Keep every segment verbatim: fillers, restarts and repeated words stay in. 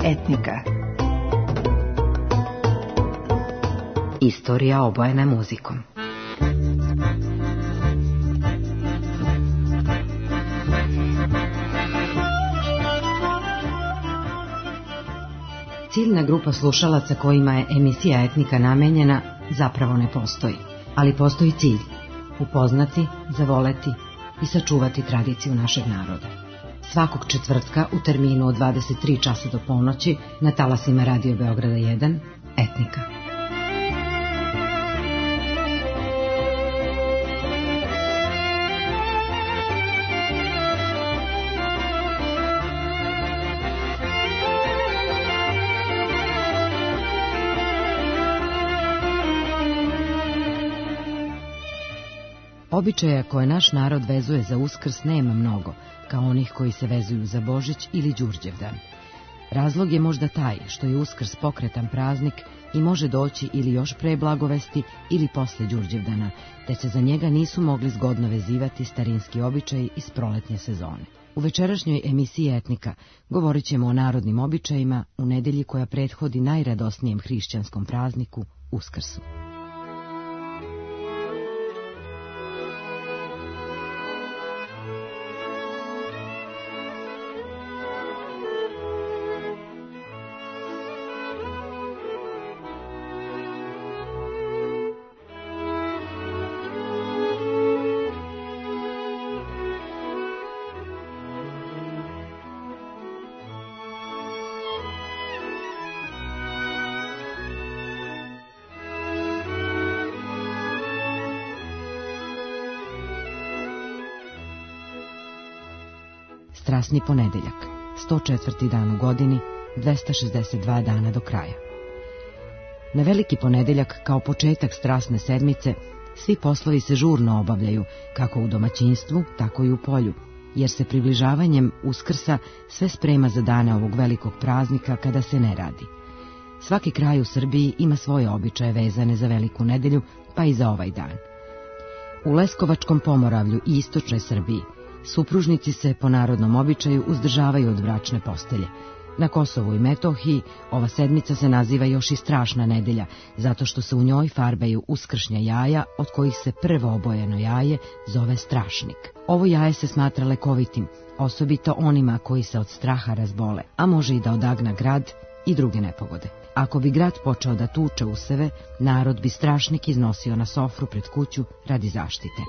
Etnika. Istorija obojena muzikom. Ciljna grupa slušalaca kojima je emisija Etnika namenjena zapravo ne postoji, ali postoji cilj: upoznati, zavoleti i sačuvati tradiciju našeg naroda. Svakog četvrtka u terminu od dvadeset tri časa do ponoći na talasima Radio Beograda jedan, Etnika. Običaja koje naš narod vezuje za Uskrs nema mnogo, kao onih koji se vezuju za Božić ili Đurđevdan. Razlog je možda taj što je Uskrs pokretan praznik i može doći ili još pre Blagovesti ili posle Đurđevdana, te se za njega nisu mogli zgodno vezivati starinski običaji iz proletnje sezone. U večerašnjoj emisiji Etnika govorit ćemo o narodnim običajima u nedelji koja prethodi najradosnijem hrišćanskom prazniku Uskrsu. Strasni ponedeljak, sto četvrti dan u godini, dvesta šezdeset dva dana do kraja. Na veliki ponedeljak, kao početak strasne sedmice, svi poslovi se žurno obavljaju, kako u domaćinstvu, tako i u polju, jer se približavanjem Uskrsa sve sprema za dane ovog velikog praznika kada se ne radi. Svaki kraj u Srbiji ima svoje običaje vezane za veliku nedelju, pa i za ovaj dan. U Leskovačkom pomoravlju i istočnoj Srbiji supružnici se po narodnom običaju uzdržavaju od bračne postelje. Na Kosovu i Metohiji ova sedmica se naziva još i strašna nedelja, zato što se u njoj farbaju uskršnja jaja, od kojih se prvo obojeno jaje zove strašnik. Ovo jaje se smatra lekovitim, osobito onima koji se od straha razbole, a može i da odagna grad i druge nepogode. Ako bi grad počeo da tuče useve, narod bi strašnik iznosio na sofru pred kuću radi zaštite.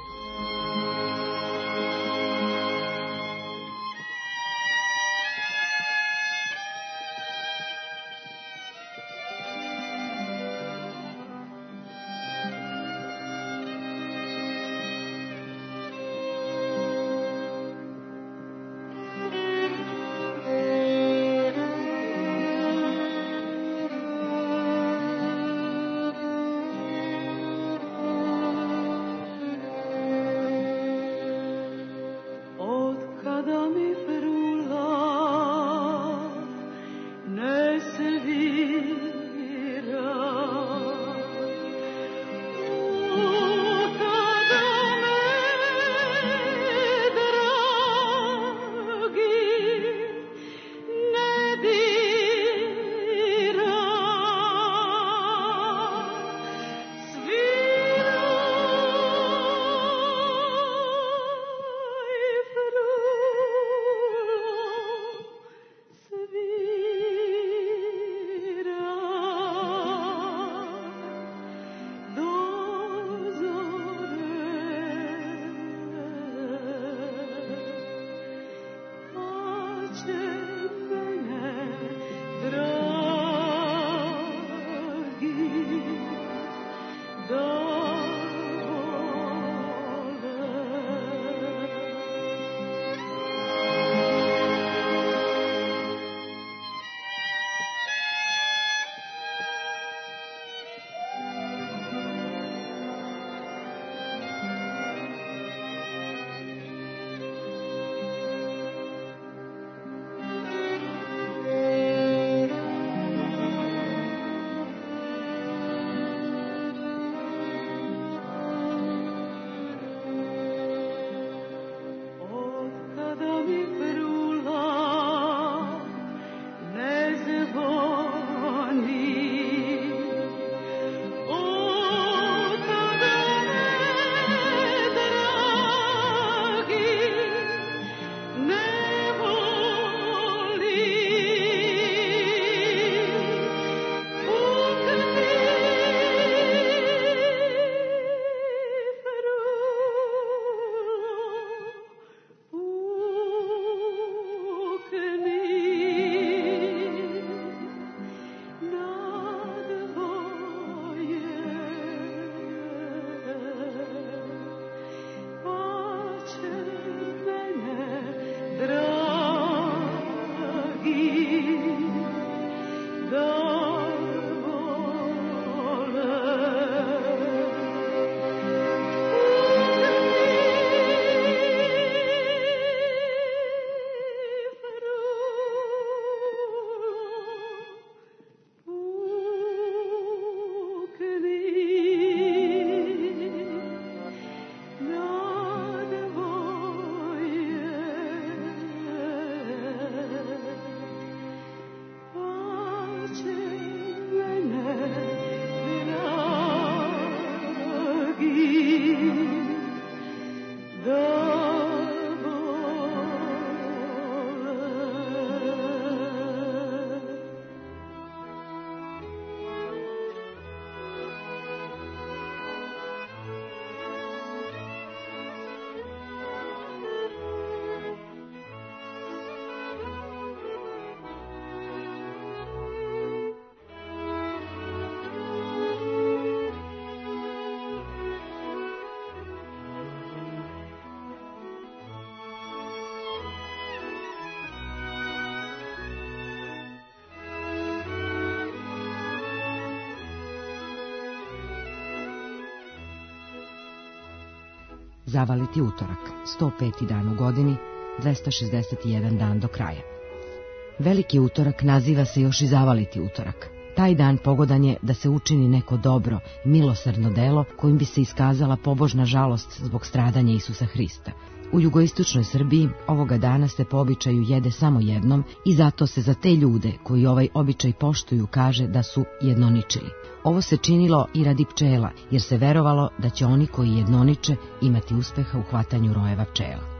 Zavaliti utorak, sto peti dan u godini, dvesta šezdeset jedan dan do kraja. Veliki utorak naziva se još i zavaliti utorak. Taj dan pogodan je da se učini neko dobro, milosrdno delo kojim bi se iskazala pobožna žalost zbog stradanja Isusa Hrista. U jugoistočnoj Srbiji ovoga dana se po običaju jede samo jednom i zato se za te ljude koji ovaj običaj poštuju kaže da su jednoničili. Ovo se činilo i radi pčela, jer se verovalo da će oni koji jednoniče imati uspeha u hvatanju rojeva pčela.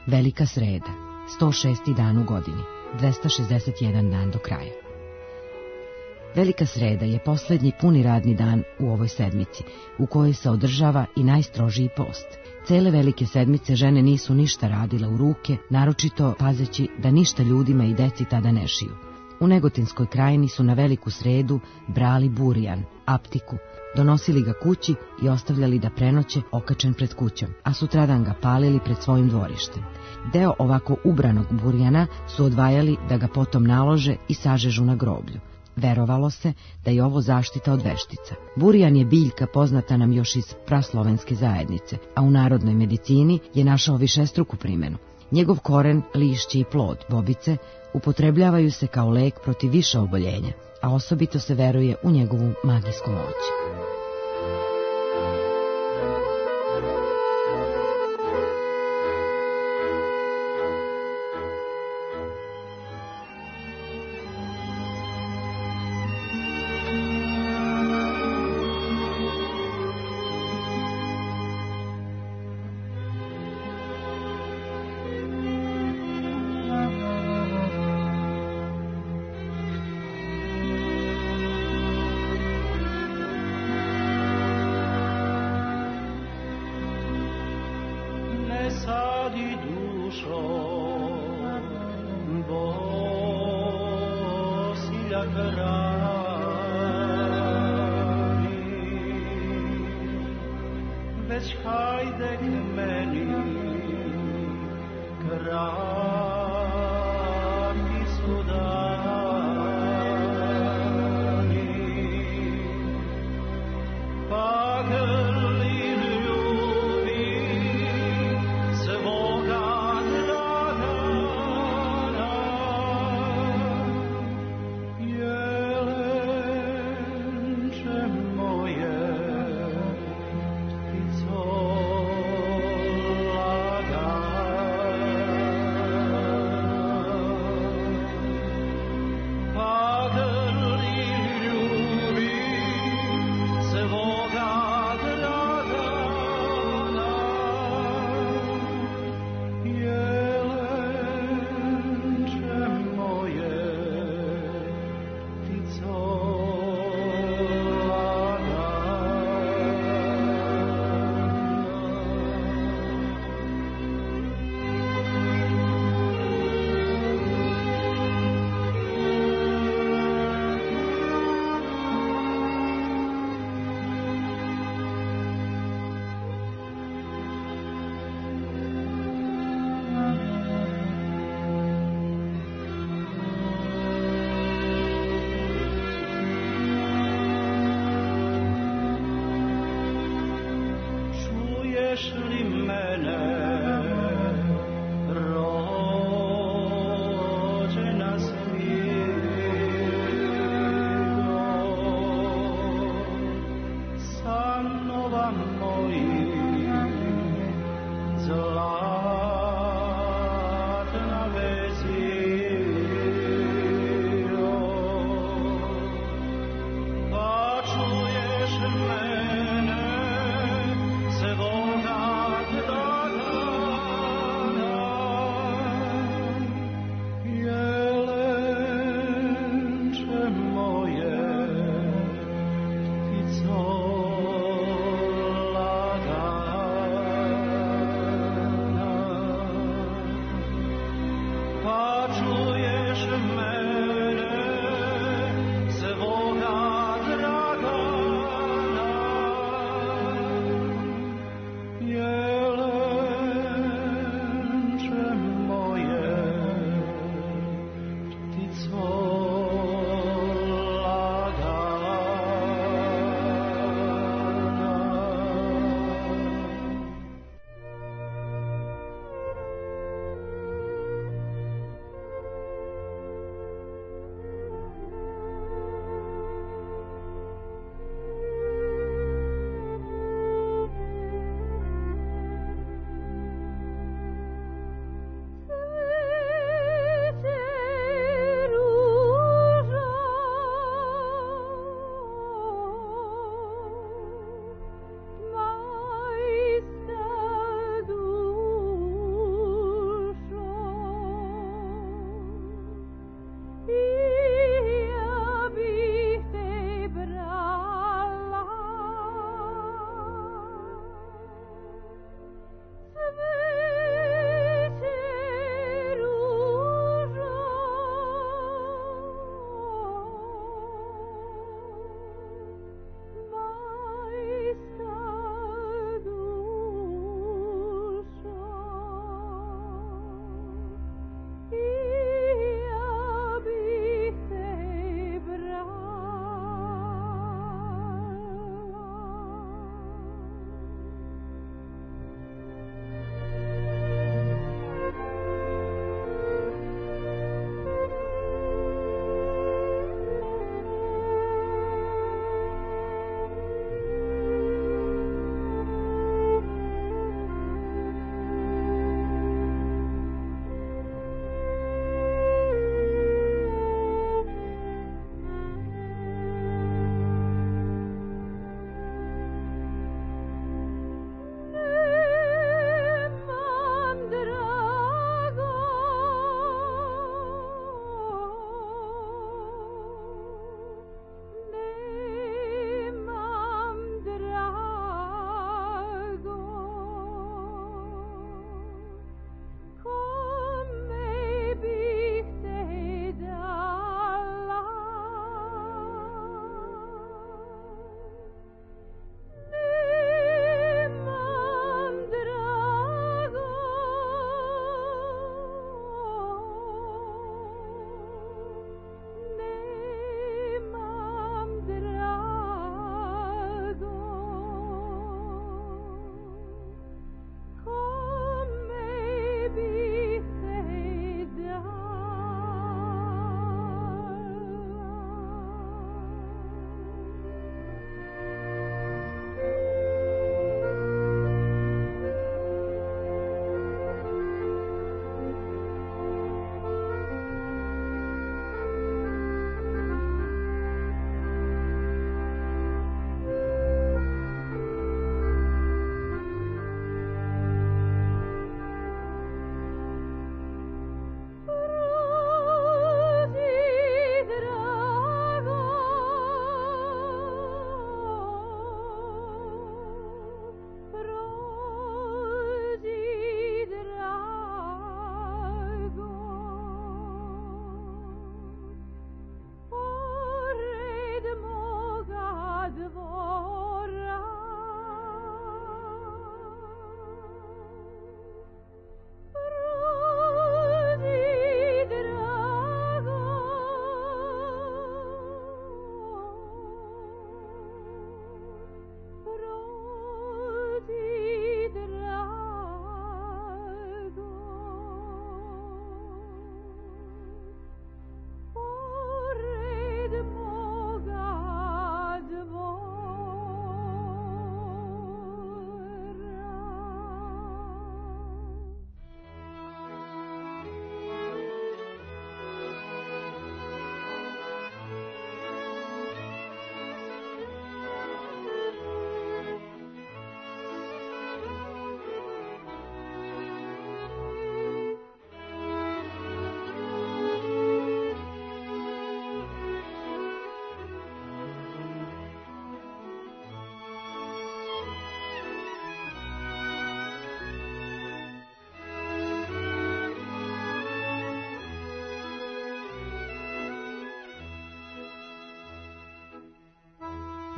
Velika sreda, sto šesti dan u godini, dvesta šezdeset jedan dan do kraja. Velika sreda je posljednji puni radni dan u ovoj sedmici, u kojoj se održava i najstrožiji post. Cele velike sedmice žene nisu ništa radile u ruke, naročito pazeći da ništa ljudima i deci tada ne šiju. U Negotinskoj krajini su na veliku sredu brali burijan, aptiku, donosili ga kući i ostavljali da prenoće okačen pred kućom, a sutradan ga palili pred svojim dvorištem. Deo ovako ubranog burjana su odvajali da ga potom nalože i sažežu na groblju. Verovalo se da je ovo zaštita od veštica. Burijan je biljka poznata nam još iz praslovenske zajednice, a u narodnoj medicini je našao višestruku primjenu. Njegov koren, lišće i plod, bobice, upotrebljavaju se kao lek protiv više oboljenja, a osobito se veruje u njegovu magijsku moć.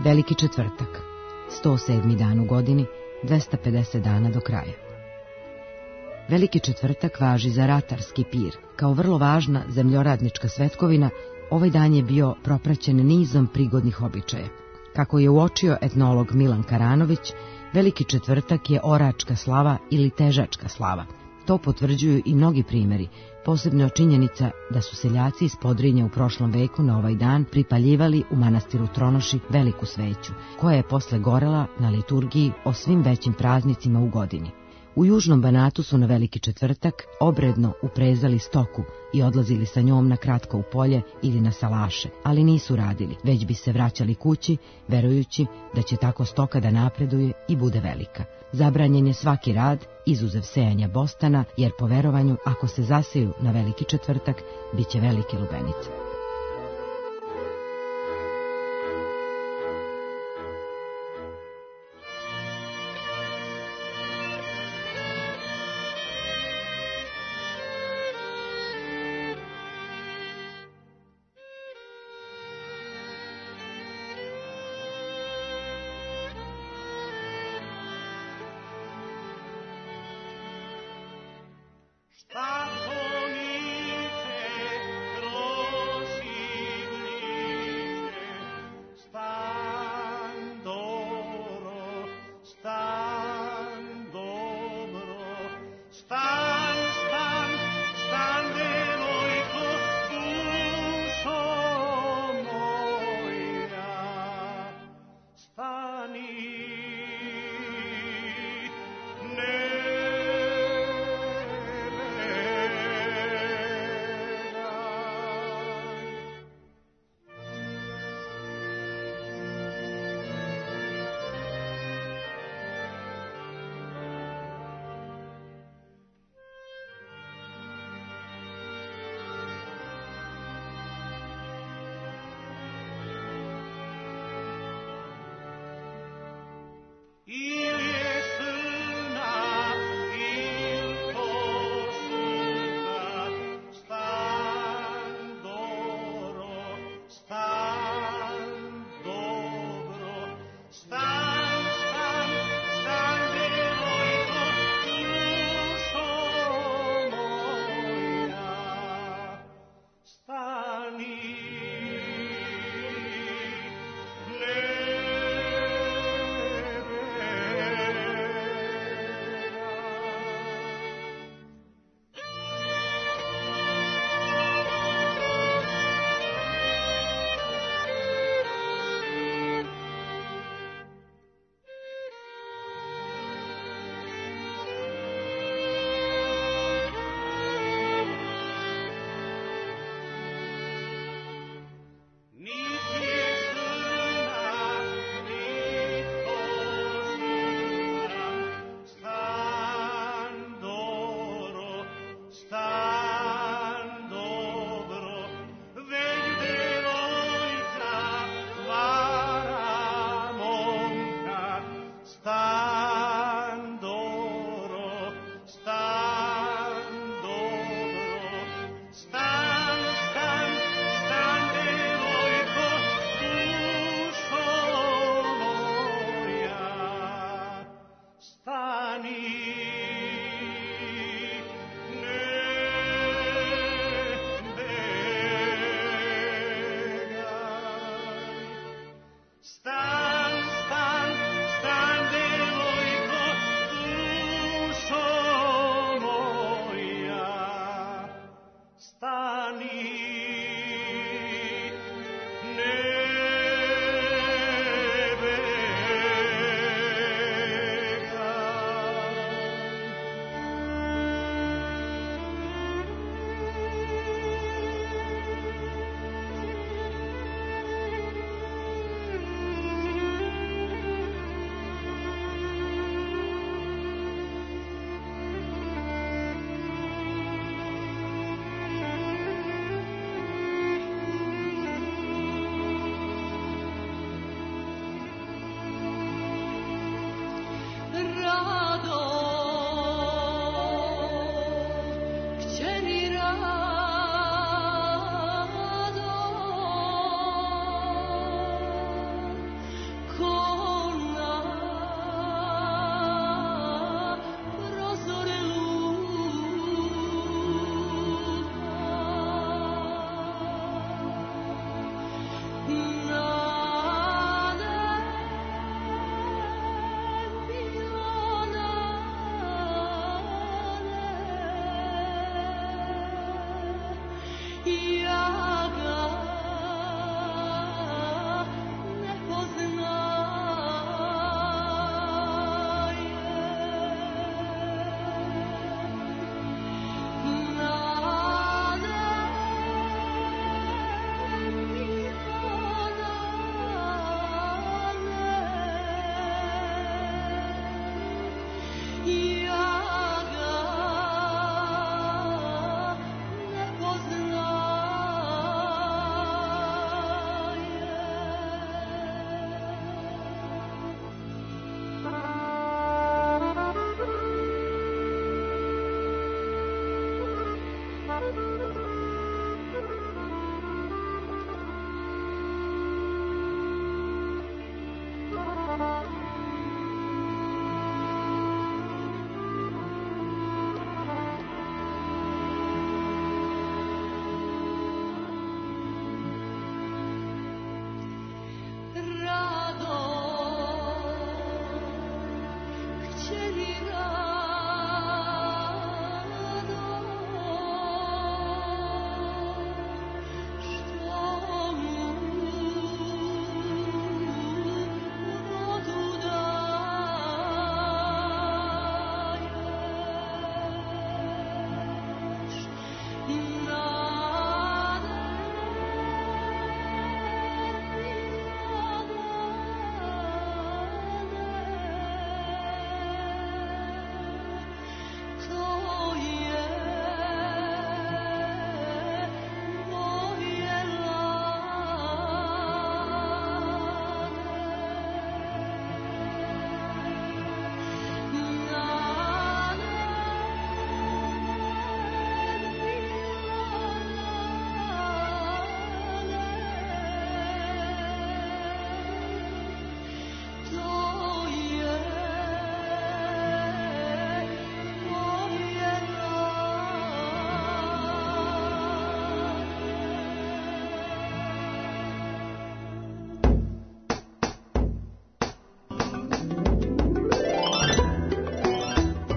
Veliki četvrtak, sto sedmi dan u godini, dvesta pedeset dana do kraja. Veliki četvrtak važi za ratarski pir. Kao vrlo važna zemljoradnička svetkovina, ovaj dan je bio propraćen nizom prigodnih običaja. Kako je uočio etnolog Milan Karanović, Veliki četvrtak je oračka slava ili težačka slava. To potvrđuju i mnogi primjeri, posebno činjenica da su seljaci iz Podrinja u prošlom veku na ovaj dan pripaljivali u manastiru Tronoši veliku sveću, koja je posle gorela na liturgiji o svim većim praznicima u godini. U Južnom Banatu su na Veliki četvrtak obredno uprezali stoku i odlazili sa njom na kratko u polje ili na salaše, ali nisu radili, već bi se vraćali kući, verujući da će tako stoka da napreduje i bude velika. Zabranjen je svaki rad, izuzev sejanja bostana, jer po verovanju, ako se zaseju na Veliki četvrtak, bit će velike lubenice. Staconice,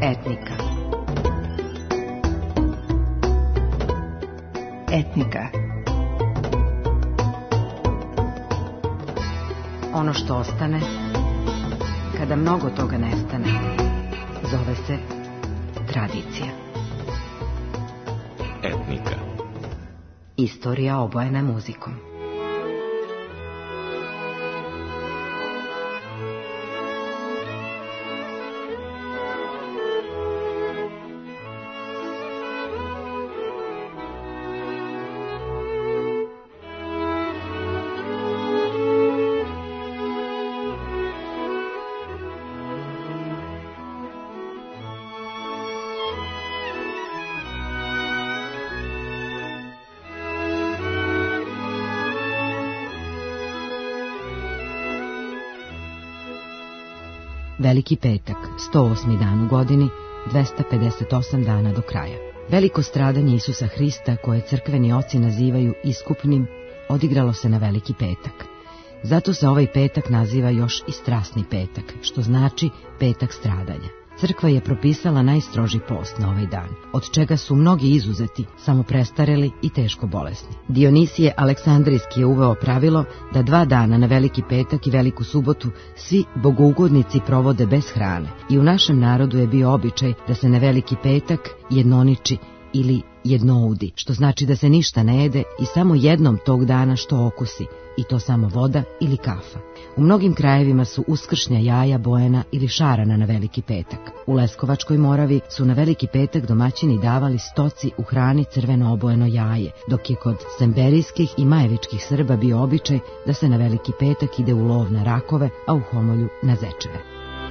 Etnika. Etnika. Ono što ostane, kada mnogo toga nestane, zove se tradicija. Etnika. Istorija obojena muzikom. Veliki petak, sto osmi dan u godini, dvesta pedeset osam dana do kraja. Veliko stradanje Isusa Hrista, koje crkveni oci nazivaju iskupnim, odigralo se na Veliki petak. Zato se ovaj petak naziva još i strasni petak, što znači petak stradanja. Crkva je propisala najstroži post na ovaj dan, od čega su mnogi izuzeti, samo prestareli i teško bolesni. Dionisije Aleksandrijski je uveo pravilo da dva dana na Veliki petak i Veliku subotu svi bogougodnici provode bez hrane i u našem narodu je bio običaj da se na Veliki petak jednoniči ili jednoudi, što znači da se ništa ne jede i samo jednom tog dana što okusi, i to samo voda ili kafa. U mnogim krajevima su uskršnja jaja bojena ili šarana na Veliki petak. U Leskovačkoj Moravi su na Veliki petak domaćini davali stoci u hrani crveno obojeno jaje, dok je kod semberijskih i majevičkih Srba bio običaj da se na Veliki petak ide u lov na rakove, a u Homolju na zečeve.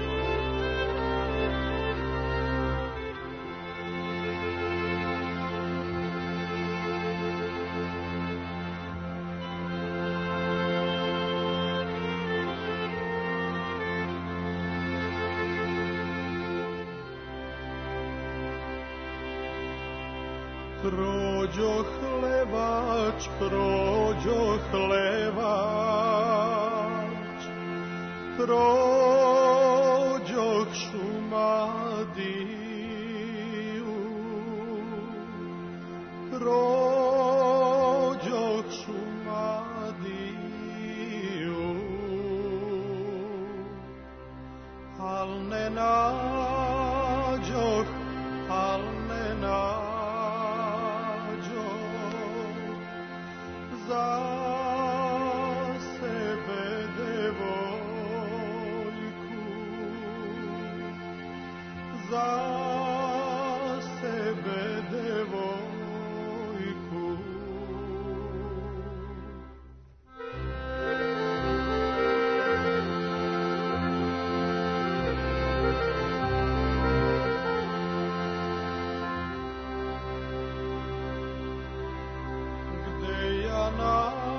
Prođo hlevač, prođo hlevač, prođo Šumadiju, prođo Šumadiju, al ne nađoh, al ne nađoh za sebe devojku, za sebe devojku. Gde ja na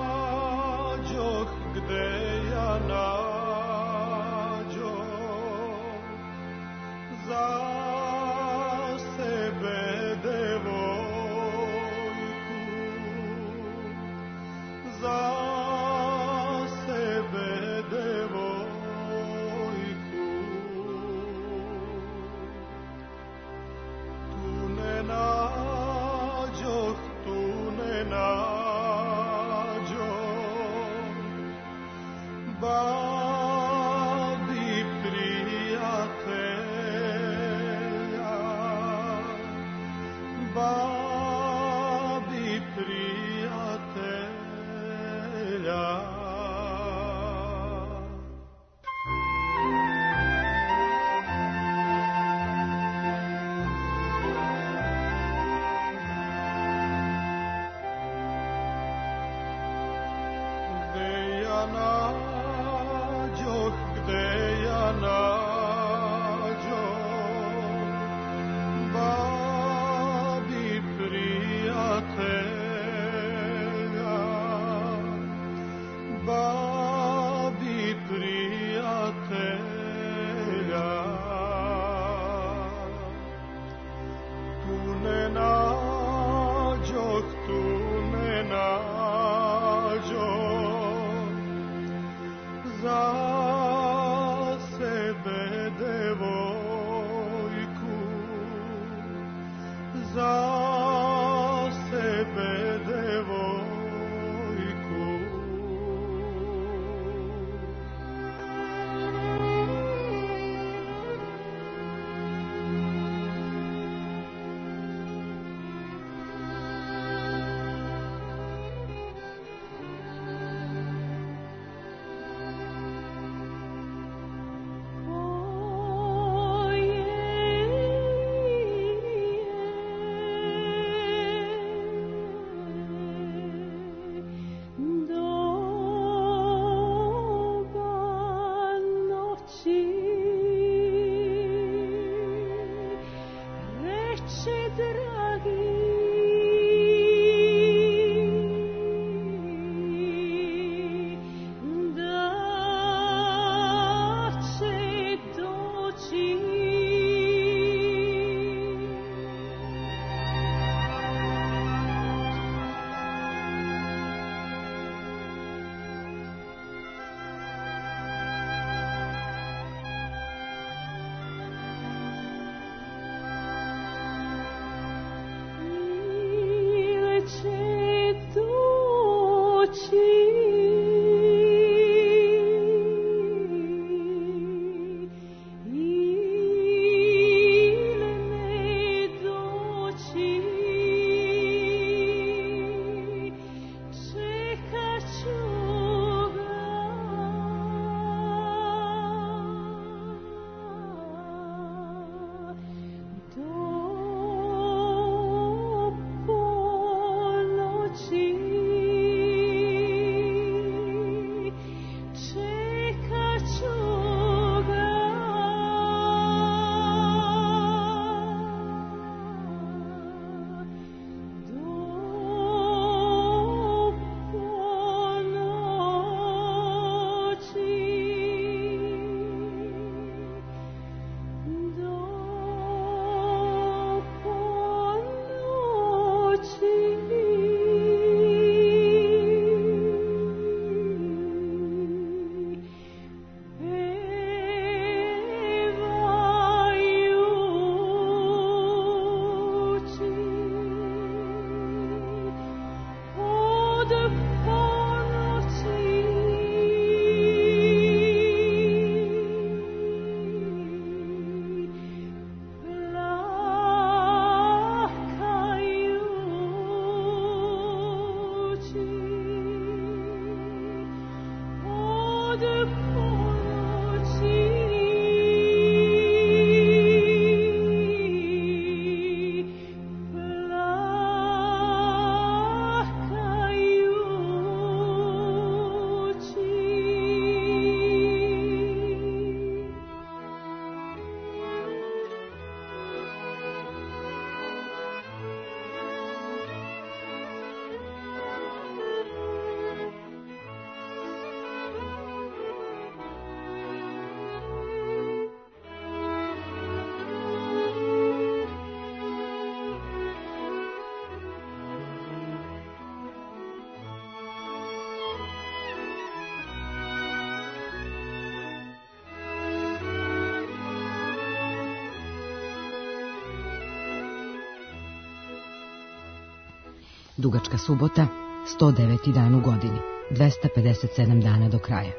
Dugačka subota, sto deveti dan u godini, dvesta pedeset sedam dana do kraja.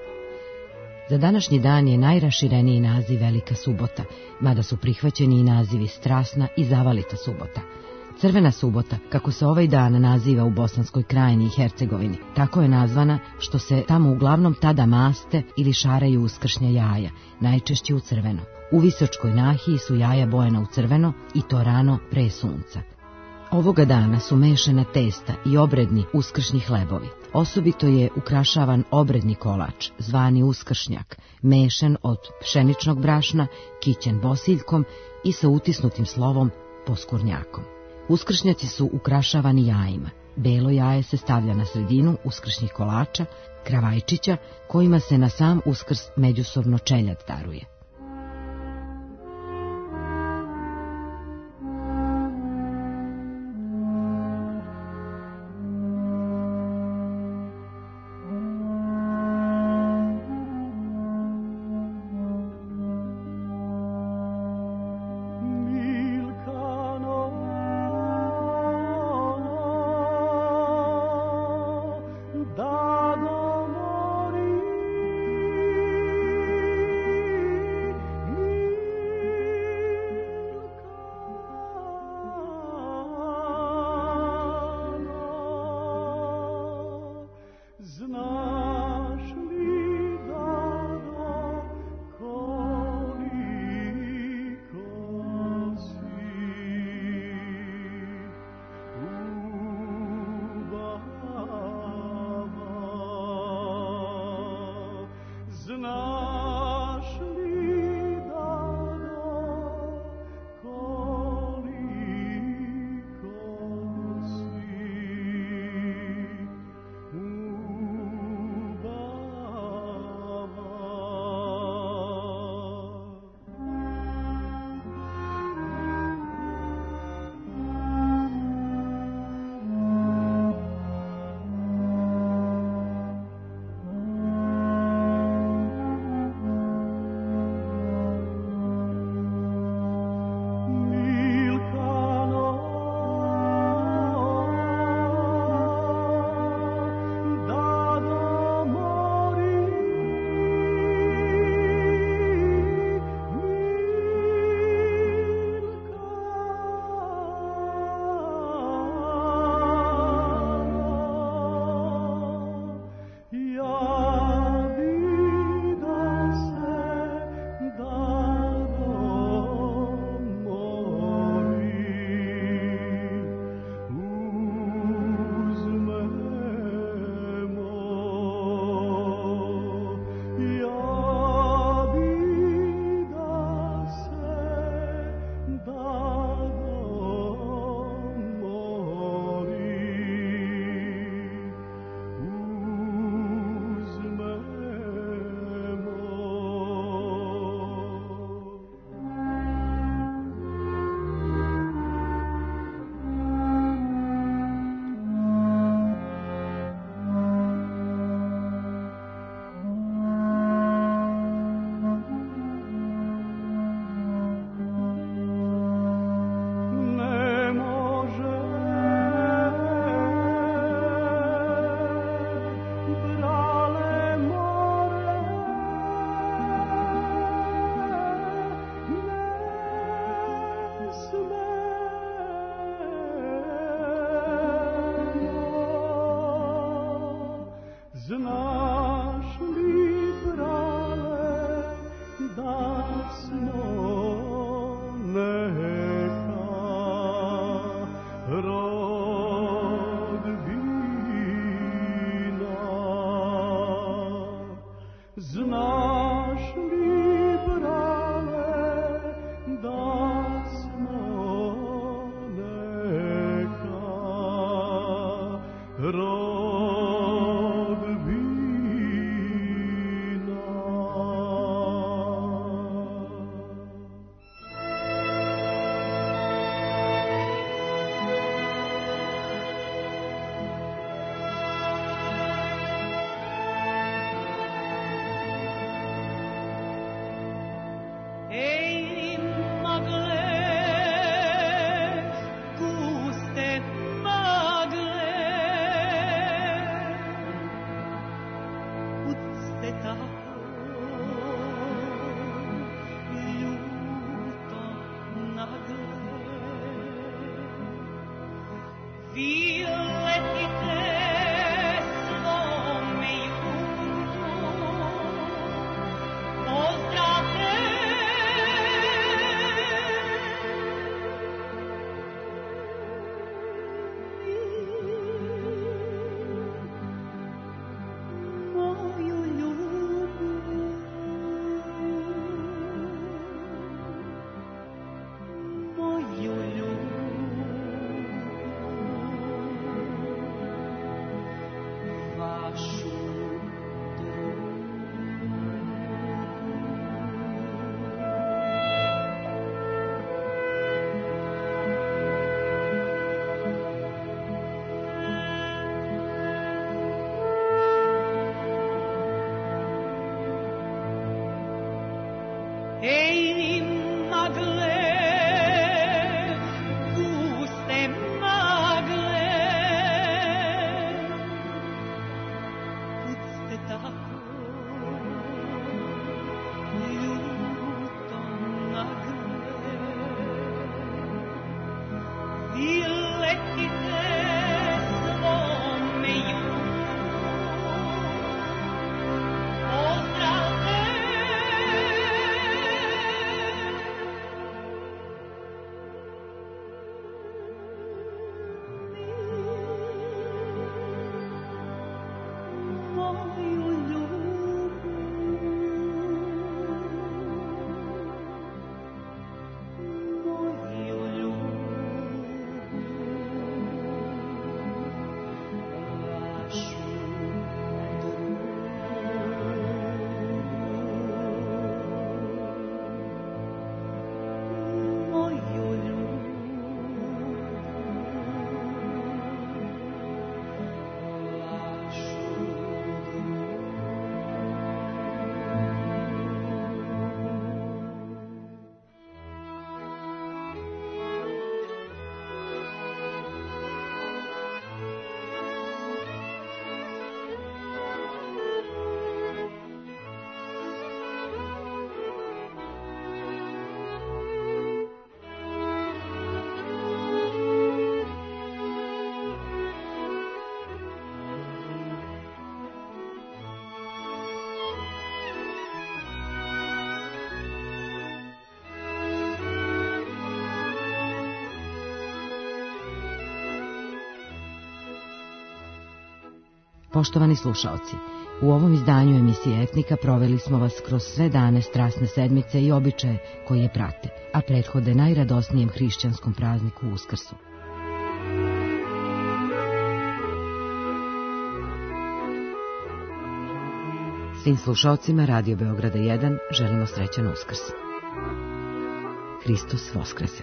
Za današnji dan je najrašireniji naziv Velika subota, mada su prihvaćeni i nazivi Strasna i Zavalita subota. Crvena subota, kako se ovaj dan naziva u Bosanskoj krajini i Hercegovini, tako je nazvana što se tamo uglavnom tada maste ili šaraju uskršnja jaja, najčešće u crveno. U Visočkoj nahiji su jaja bojena u crveno i to rano pre sunca. Ovoga dana su mešana testa i obredni uskršnji hlebovi. Osobito je ukrašavan obredni kolač, zvani uskršnjak, mešan od pšeničnog brašna, kićen bosiljkom i sa utisnutim slovom poskurnjakom. Uskršnjaci su ukrašavani jajima. Belo jaje se stavlja na sredinu uskršnjih kolača, kravajčića, kojima se na sam Uskrs međusobno čeljad daruje. Rod bi Poštovani slušaoci, u ovom izdanju emisije Etnika proveli smo vas kroz sve dane strasne sedmice i običaje koji je prate, a prethode najradosnijem hrišćanskom prazniku Uskrsu. Svim slušaocima Radio Beograda jedan želimo srećan Uskrs. Hristos Voskrese!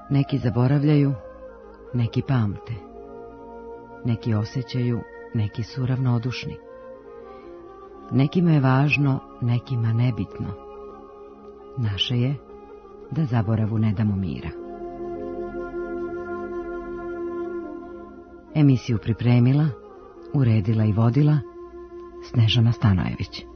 Neki zaboravljaju, neki pamte. Neki osjećaju, neki su ravnodušni. Nekima je važno, nekima nebitno. Naše je da zaboravu ne damo mira. Emisiju pripremila, uredila i vodila Snežana Stanojević.